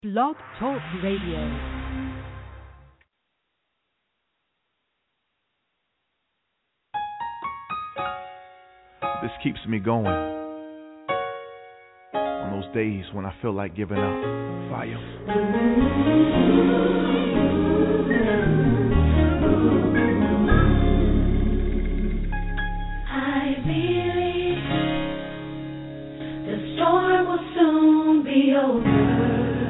Blog Talk Radio. This keeps me going on those days when I feel like giving up. Fire. I believe the storm will soon be over.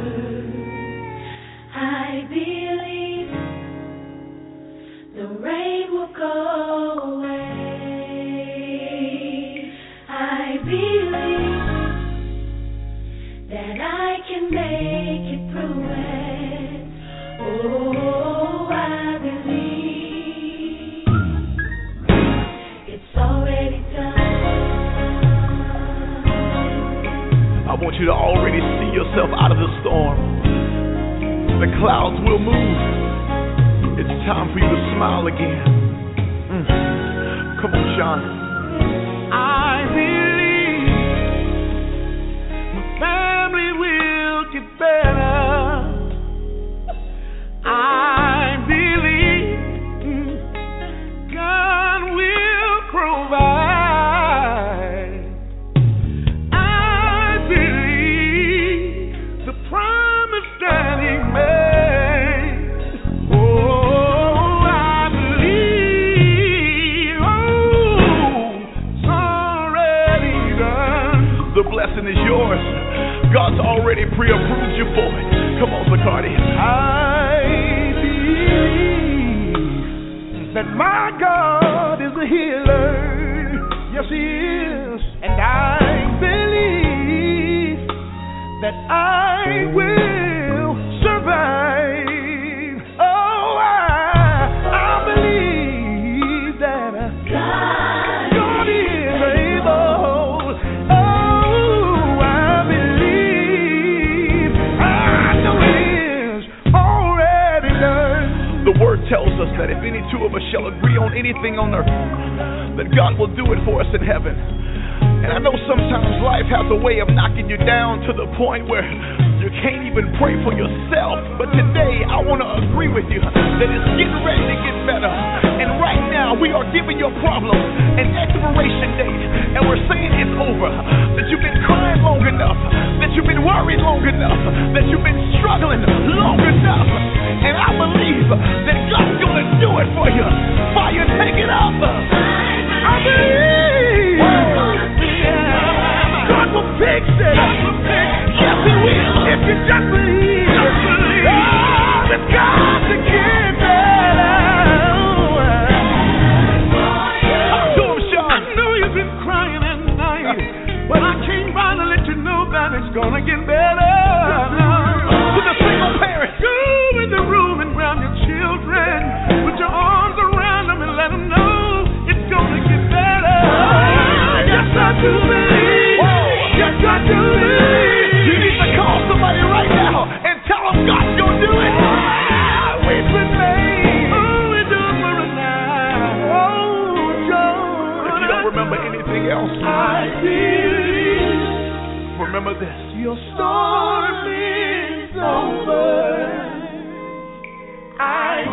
I believe the rain will go away. I believe that I can make it through it. Oh, I believe it's already done. I want you to already see yourself out of the storm. The clouds will move. It's time for you to smile again. Come on, Sean. I believe my family will get better. I believe God will provide. I believe the promise that He made. Oh, I believe. Oh, it's already done. The blessing is yours. God's already pre-approved you for it. Come on, Bacardi. I believe that my God is a healer. Yes, He is. And I believe that I will survive. Oh, I believe that God is able. Oh, I believe. I know it is already done. The word tells us that if any two of us shall agree on anything on earth, that God will do it for us in heaven. And I know sometimes life has a way of knocking you down to the point where you can't even pray for yourself. But today I want to agree with you that it's getting ready to get better. And right now we are giving your problem an expiration date. And we're saying it's over. That you've been crying long enough. That you've been worried long enough. That you've been struggling long enough. And I believe that God's going to do it for you. Fire, take it up. I believe God will fix it. Yes, He will. If you just believe. Oh, it's got to get better. Talk to him, Sean. I know you've been crying at night, but I came by to let you know that it's gonna get better. To the single parents, go in the room and grab your children. Put your arms around them and let them know it's gonna get better. Yes, I do believe. Yes, I do believe. You need to call somebody right now and tell them God's gonna do it. We've been made. Oh, we do it for a night. Oh, John. If you don't remember anything else, I believe. Remember this. Your storm is over. I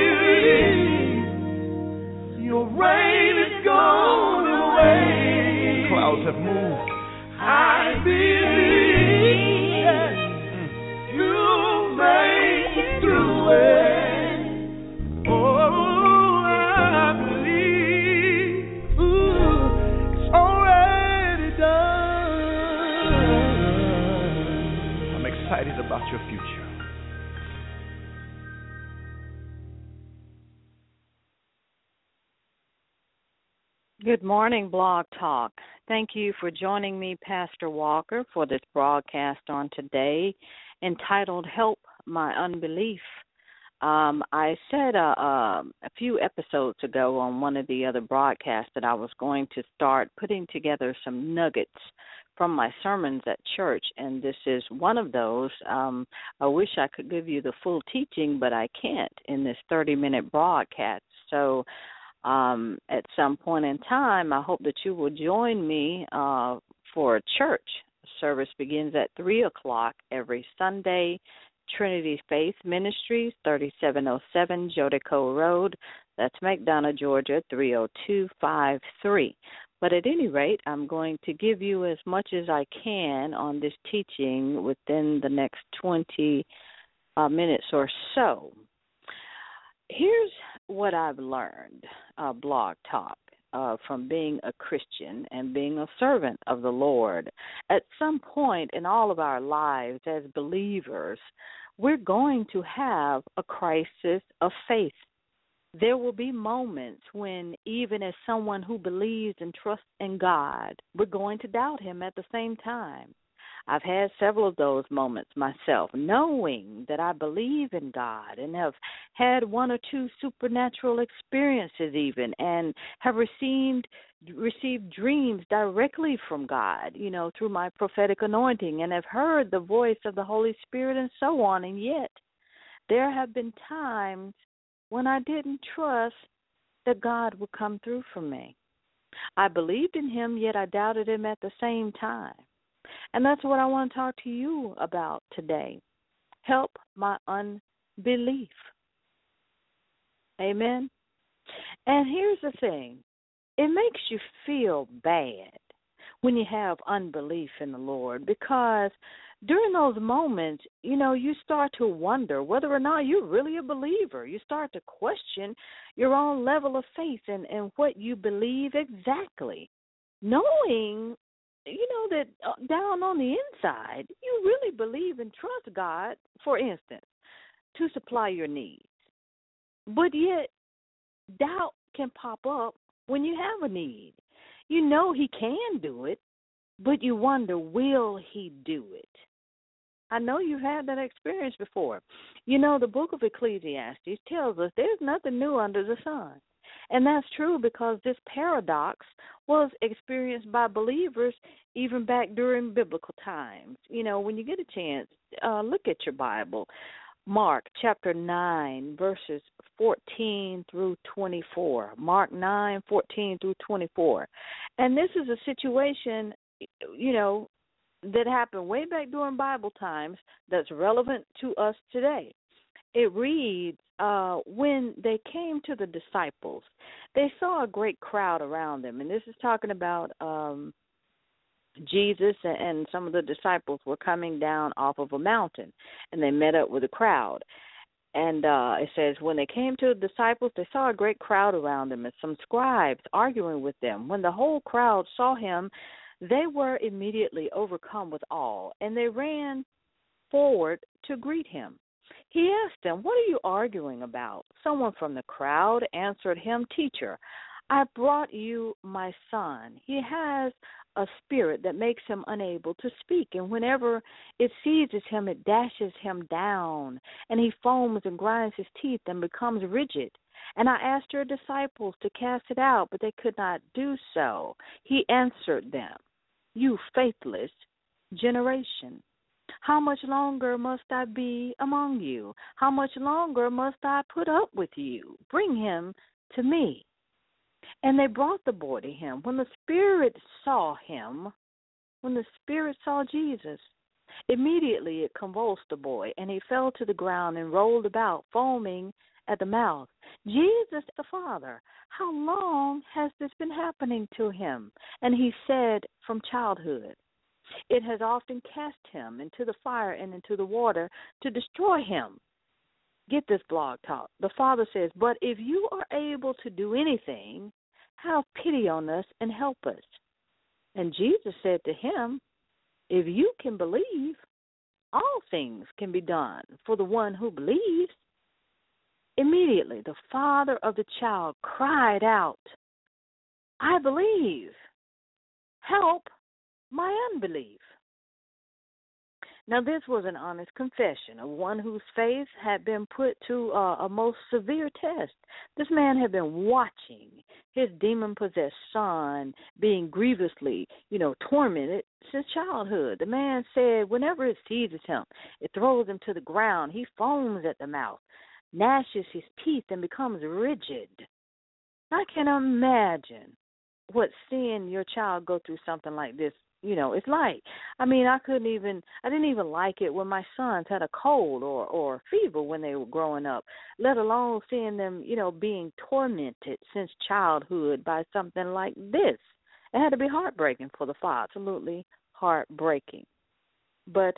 believe. Your rain is gone away. Clouds have moved. I believe that you'll make it through it. Oh, I believe. Ooh, it's already done. I'm excited about your future. Good morning, Blog Talk. Thank you for joining me, Pastor Walker, for this broadcast on today entitled Help My Unbelief. I said a few episodes ago on one of the other broadcasts that I was going to start putting together some nuggets from my sermons at church, and this is one of those. I wish I could give you the full teaching, but I can't in this 30-minute broadcast. So at some point in time, I hope that you will join me for a church service begins at 3 o'clock every Sunday. Trinity Faith Ministries, 3707 Jodico Road. That's McDonough, Georgia, 30253. But at any rate, I'm going to give you as much as I can on this teaching within the next 20 minutes or so. Here's what I've learned, Blog Talk, from being a Christian and being a servant of the Lord. At some point in all of our lives as believers, we're going to have a crisis of faith. There will be moments when, even as someone who believes and trusts in God, we're going to doubt Him at the same time. I've had several of those moments myself, knowing that I believe in God and have had one or two supernatural experiences even, and have received dreams directly from God, through my prophetic anointing, and have heard the voice of the Holy Spirit and so on. And yet there have been times when I didn't trust that God would come through for me. I believed in Him, yet I doubted Him at the same time. And that's what I want to talk to you about today. Help my unbelief. Amen. And here's the thing. It makes you feel bad when you have unbelief in the Lord, because during those moments, you start to wonder whether or not you're really a believer. You start to question your own level of faith and what you believe exactly, knowing that down on the inside, you really believe and trust God, for instance, to supply your needs. But yet, doubt can pop up when you have a need. You know He can do it, but you wonder, will He do it? I know you've had that experience before. The book of Ecclesiastes tells us there's nothing new under the sun. And that's true because this paradox was experienced by believers even back during biblical times. When you get a chance, look at your Bible. Mark chapter 9, verses 14 through 24. Mark 9, 14 through 24. And this is a situation, that happened way back during Bible times that's relevant to us today. It reads, when they came to the disciples, they saw a great crowd around them. And this is talking about Jesus and some of the disciples were coming down off of a mountain, and they met up with a crowd. And it says, when they came to the disciples, they saw a great crowd around them and some scribes arguing with them. When the whole crowd saw Him, they were immediately overcome with awe, and they ran forward to greet Him. He asked them, "What are you arguing about?" Someone from the crowd answered him, "Teacher, I brought you my son. He has a spirit that makes him unable to speak, and whenever it seizes him, it dashes him down, and he foams and grinds his teeth and becomes rigid. And I asked your disciples to cast it out, but they could not do so." He answered them, "You faithless generation. How much longer must I be among you? How much longer must I put up with you? Bring him to me." And they brought the boy to him. When the spirit saw Jesus, immediately it convulsed the boy, and he fell to the ground and rolled about, foaming at the mouth. Jesus, the Father, "How long has this been happening to him?" And he said, "From childhood. It has often cast him into the fire and into the water to destroy him." Get this, Blog Talk. The Father says, "But if you are able to do anything, have pity on us and help us." And Jesus said to him, "If you can believe, all things can be done for the one who believes." Immediately, the father of the child cried out, "I believe. Help my unbelief." Now, this was an honest confession of one whose faith had been put to a most severe test. This man had been watching his demon-possessed son being grievously, tormented since childhood. The man said whenever it seizes him, it throws him to the ground. He foams at the mouth, gnashes his teeth, and becomes rigid. I can imagine what seeing your child go through something like this it's like. I mean, I didn't even like it when my sons had a cold or fever when they were growing up, let alone seeing them, being tormented since childhood by something like this. It had to be heartbreaking for the father, absolutely heartbreaking. But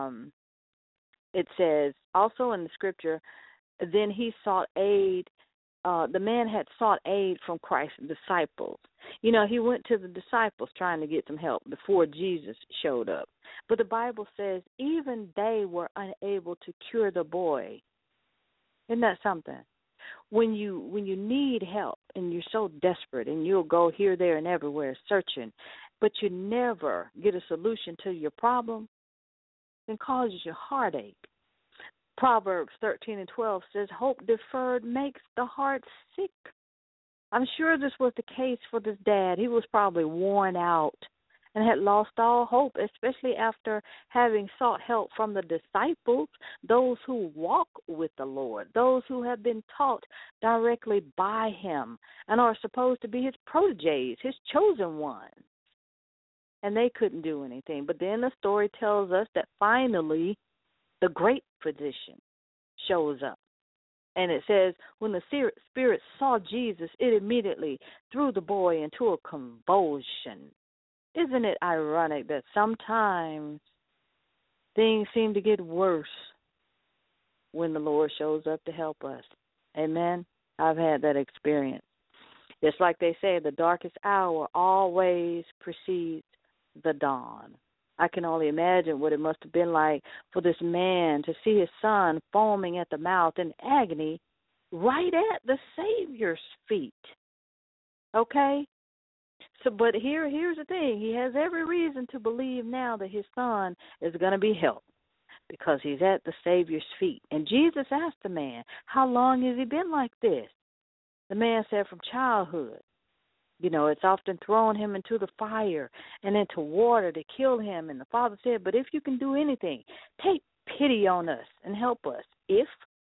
it says also in the scripture, then he sought aid. The man had sought aid from Christ's disciples. He went to the disciples trying to get some help before Jesus showed up. But the Bible says even they were unable to cure the boy. Isn't that something? When you need help and you're so desperate and you'll go here, there, and everywhere searching, but you never get a solution to your problem, then causes you heartache. Proverbs 13:12 says, hope deferred makes the heart sick. I'm sure this was the case for this dad. He was probably worn out and had lost all hope, especially after having sought help from the disciples, those who walk with the Lord, those who have been taught directly by him and are supposed to be his protégés, his chosen ones. And they couldn't do anything. But then the story tells us that finally the great physician shows up. And it says, when the spirit saw Jesus, it immediately threw the boy into a convulsion. Isn't it ironic that sometimes things seem to get worse when the Lord shows up to help us? Amen? I've had that experience. Just like they say, the darkest hour always precedes the dawn. I can only imagine what it must have been like for this man to see his son foaming at the mouth in agony right at the Savior's feet. Okay? So, but here's the thing. He has every reason to believe now that his son is going to be helped because he's at the Savior's feet. And Jesus asked the man, how long has he been like this? The man said, from childhood. It's often thrown him into the fire and into water to kill him. And the father said, but if you can do anything, take pity on us and help us. If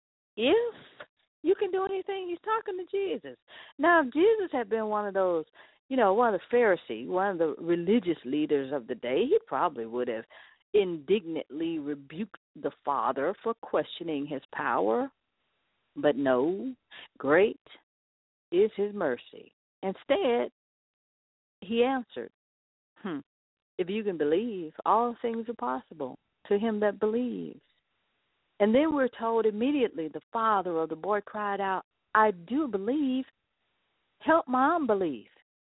you can do anything, he's talking to Jesus. Now, if Jesus had been one of those, one of the Pharisees, one of the religious leaders of the day, he probably would have indignantly rebuked the father for questioning his power. But no, great is his mercy. Instead, he answered, if you can believe, all things are possible to him that believes. And then we're told immediately the father of the boy cried out, I do believe, help my unbelief.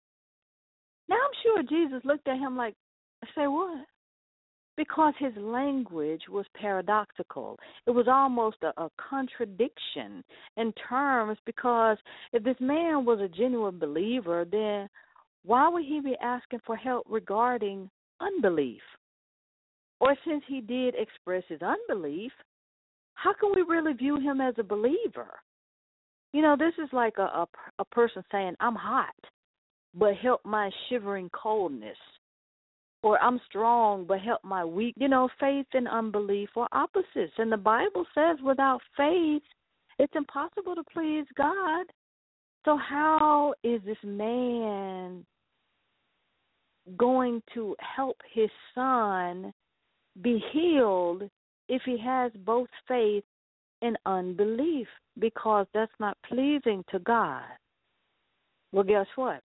Now I'm sure Jesus looked at him like, say what? Because his language was paradoxical. It was almost a contradiction in terms, because if this man was a genuine believer, then why would he be asking for help regarding unbelief? Or since he did express his unbelief, how can we really view him as a believer? This is like a person saying, I'm hot, but help my shivering coldness. Or I'm strong, but help my weak. Faith and unbelief are opposites. And the Bible says without faith, it's impossible to please God. So how is this man going to help his son be healed if he has both faith and unbelief? Because that's not pleasing to God. Well, guess what?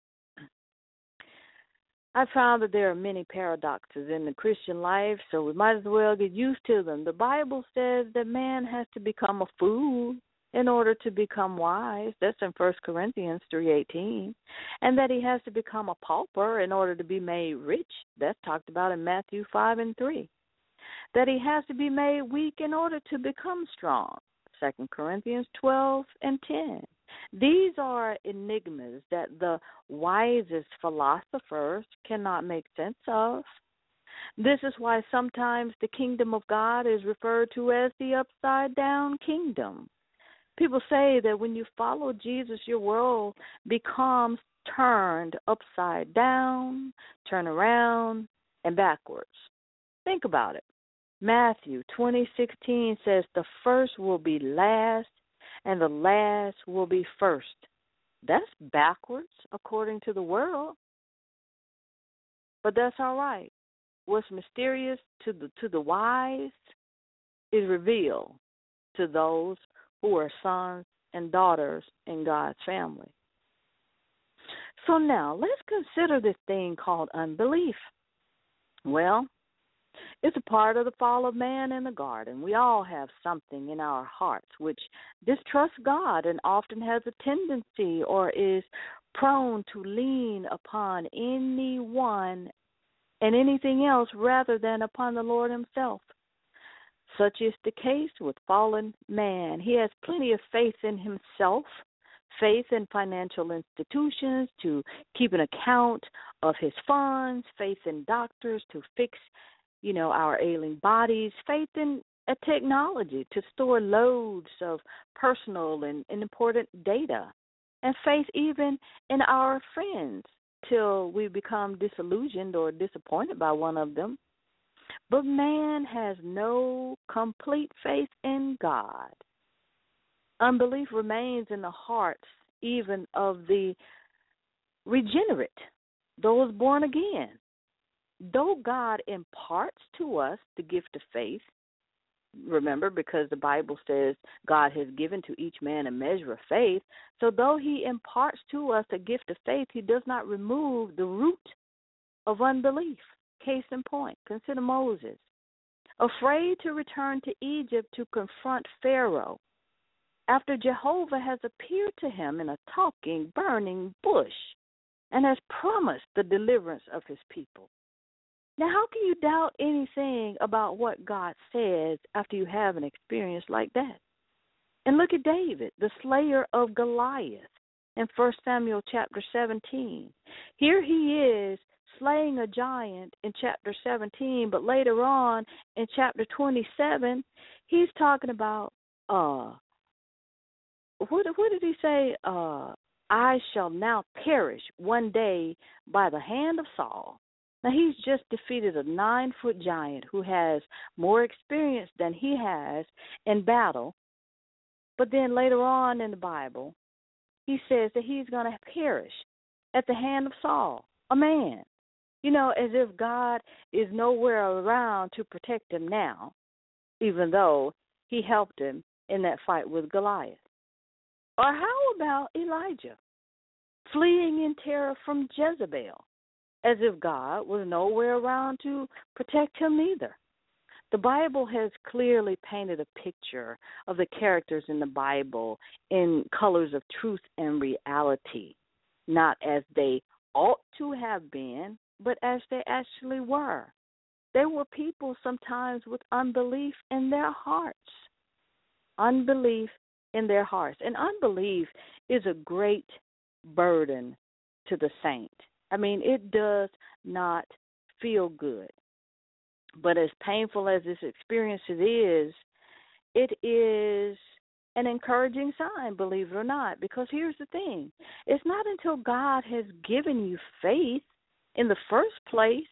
I found that there are many paradoxes in the Christian life, so we might as well get used to them. The Bible says that man has to become a fool in order to become wise. That's in 1 Corinthians 3:18. And that he has to become a pauper in order to be made rich. That's talked about in Matthew 5:3. That he has to be made weak in order to become strong. 2 Corinthians 12:10. These are enigmas that the wisest philosophers cannot make sense of. This is why sometimes the kingdom of God is referred to as the upside-down kingdom. People say that when you follow Jesus, your world becomes turned upside down, turn around, and backwards. Think about it. Matthew 20:16 says the first will be last, and the last will be first. That's backwards according to the world. But that's all right, what's mysterious to the wise is revealed to those who are sons and daughters in God's family. So now let's consider this thing called unbelief. Well, it's a part of the fall of man in the garden. We all have something in our hearts which distrusts God and often has a tendency or is prone to lean upon anyone and anything else rather than upon the Lord himself. Such is the case with fallen man. He has plenty of faith in himself, faith in financial institutions to keep an account of his funds, faith in doctors to fix, our ailing bodies, faith in a technology to store loads of personal and important data, and faith even in our friends till we become disillusioned or disappointed by one of them. But man has no complete faith in God. Unbelief remains in the hearts even of the regenerate, those born again. Though God imparts to us the gift of faith, remember, because the Bible says God has given to each man a measure of faith, so though he imparts to us a gift of faith, he does not remove the root of unbelief. Case in point, consider Moses, afraid to return to Egypt to confront Pharaoh after Jehovah has appeared to him in a talking, burning bush and has promised the deliverance of his people. Now, how can you doubt anything about what God says after you have an experience like that? And look at David, the slayer of Goliath, in 1 Samuel chapter 17. Here he is slaying a giant in chapter 17, but later on in chapter 27, he's talking about, what did he say? I shall now perish one day by the hand of Saul. Now, he's just defeated a 9-foot giant who has more experience than he has in battle. But then later on in the Bible, he says that he's going to perish at the hand of Saul, a man. As if God is nowhere around to protect him now, even though he helped him in that fight with Goliath. Or how about Elijah fleeing in terror from Jezebel, as if God was nowhere around to protect him either? The Bible has clearly painted a picture of the characters in the Bible in colors of truth and reality, not as they ought to have been, but as they actually were. They were people sometimes with unbelief in their hearts. Unbelief in their hearts. And unbelief is a great burden to the saint. I mean, it does not feel good. But as painful as this experience is, it is an encouraging sign, believe it or not, because here's the thing. It's not until God has given you faith in the first place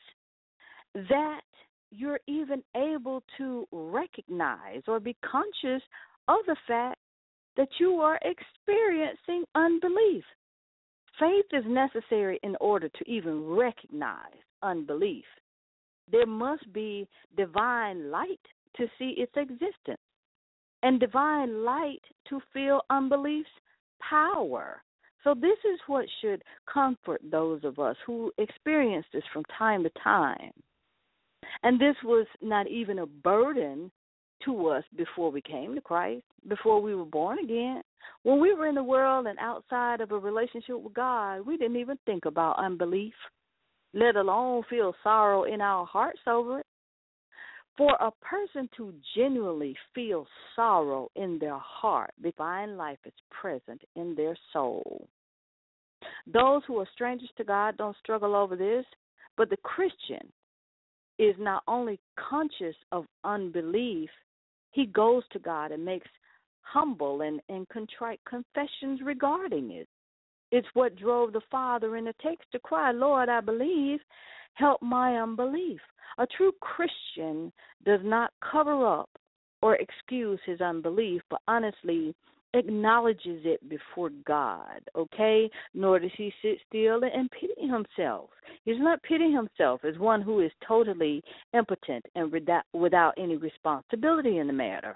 that you're even able to recognize or be conscious of the fact that you are experiencing unbelief. Faith is necessary in order to even recognize unbelief. There must be divine light to see its existence and divine light to feel unbelief's power. So this is what should comfort those of us who experience this from time to time. And this was not even a burden to us before we came to Christ, before we were born again. When we were in the world and outside of a relationship with God, we didn't even think about unbelief, let alone feel sorrow in our hearts over it. For a person to genuinely feel sorrow in their heart, divine life is present in their soul. Those who are strangers to God don't struggle over this, but the Christian is not only conscious of unbelief, he goes to God and makes humble and contrite confessions regarding it. It's what drove the Father in the text to cry, Lord, I believe, help my unbelief. A true Christian does not cover up or excuse his unbelief, but honestly acknowledges it before God, okay? Nor does he sit still and pity himself. He's not pitying himself as one who is totally impotent and without any responsibility in the matter.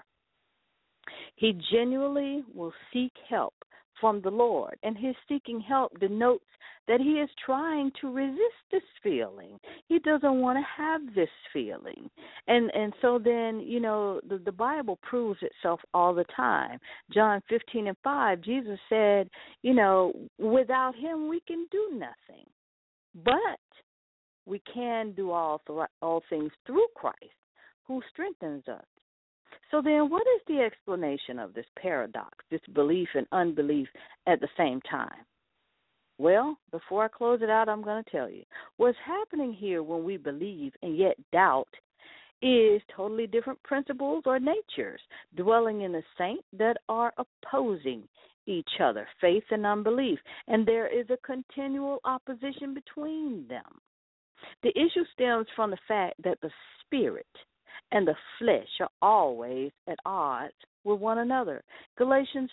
He genuinely will seek help from the Lord, and his seeking help denotes that he is trying to resist this feeling. He doesn't want to have this feeling. And so then, you know, the Bible proves itself all the time. John 15:5, Jesus said, you know, without him we can do nothing. But we can do all things through Christ, who strengthens us. So then what is the explanation of this paradox, this belief and unbelief at the same time? Well, before I close it out, I'm going to tell you. What's happening here when we believe and yet doubt is totally different principles or natures dwelling in the saint that are opposing each other, faith and unbelief, and there is a continual opposition between them. The issue stems from the fact that the spirit and the flesh are always at odds with one another. Galatians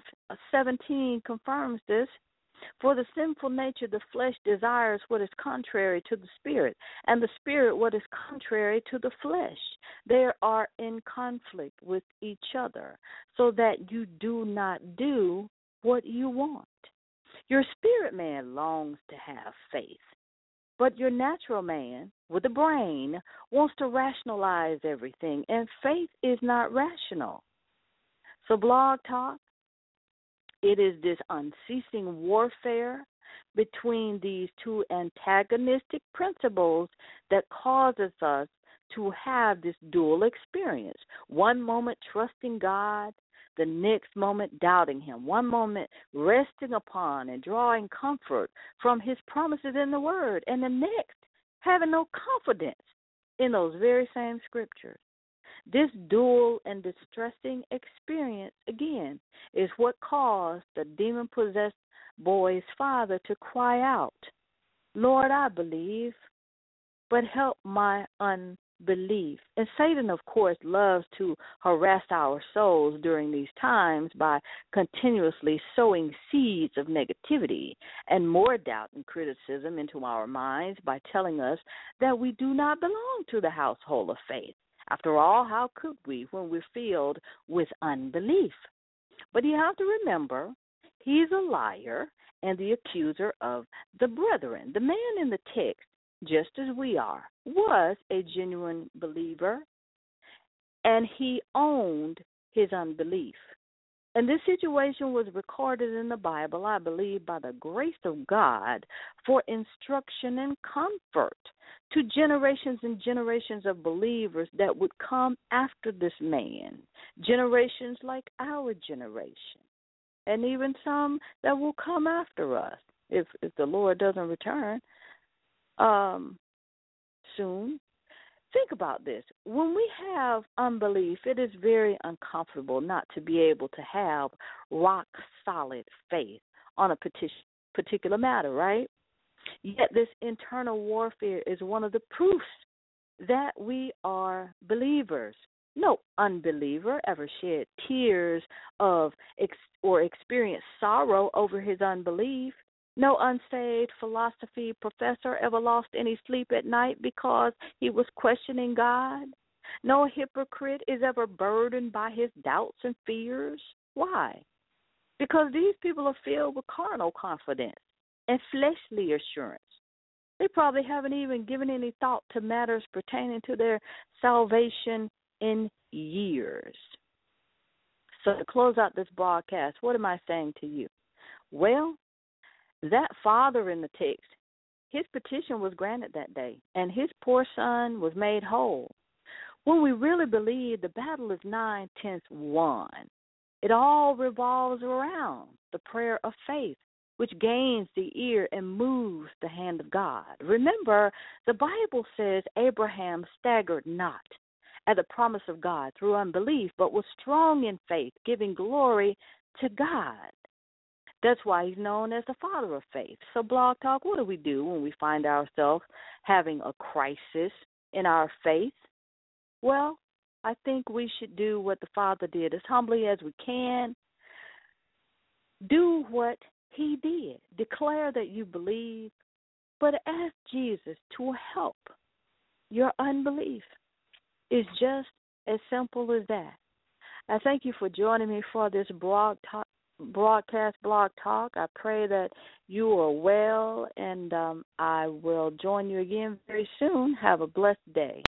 5:17 confirms this. For the sinful nature, the flesh desires what is contrary to the spirit, and the spirit what is contrary to the flesh. They are in conflict with each other, so that you do not do what you want. Your spirit man longs to have faith, but your natural man, with a brain, wants to rationalize everything, and faith is not rational. So Blog Talk, it is this unceasing warfare between these two antagonistic principles that causes us to have this dual experience. One moment trusting God, the next moment doubting him. One moment resting upon and drawing comfort from his promises in the Word, and the next having no confidence in those very same scriptures. This dual and distressing experience, again, is what caused the demon-possessed boy's father to cry out, Lord, I believe, but help my unbelief. And Satan, of course, loves to harass our souls during these times by continuously sowing seeds of negativity and more doubt and criticism into our minds by telling us that we do not belong to the household of faith. After all, how could we when we're filled with unbelief? But you have to remember, he's a liar and the accuser of the brethren. The man in the text, just as we are, was a genuine believer, and he owned his unbelief. And this situation was recorded in the Bible, I believe, by the grace of God for instruction and comfort to generations and generations of believers that would come after this man, generations like our generation, and even some that will come after us if the Lord doesn't return soon. Think about this. When we have unbelief, it is very uncomfortable not to be able to have rock-solid faith on a particular matter, right? Yet this internal warfare is one of the proofs that we are believers. No unbeliever ever shed tears of or experienced sorrow over his unbelief. No unsaved philosophy professor ever lost any sleep at night because he was questioning God. No hypocrite is ever burdened by his doubts and fears. Why? Because these people are filled with carnal confidence and fleshly assurance. They probably haven't even given any thought to matters pertaining to their salvation in years. So to close out this broadcast, what am I saying to you? Well, that father in the text, his petition was granted that day, and his poor son was made whole. When we really believe the battle is 9/10 won, it all revolves around the prayer of faith, which gains the ear and moves the hand of God. Remember, the Bible says Abraham staggered not at the promise of God through unbelief, but was strong in faith, giving glory to God. That's why he's known as the father of faith. So, Blog Talk, what do we do when we find ourselves having a crisis in our faith? Well, I think we should do what the father did as humbly as we can. Do what he did. Declare that you believe, but ask Jesus to help your unbelief. It's just as simple as that. I thank you for joining me for this broadcast blog talk. I pray that you are well, and I will join you again very soon. Have a blessed day.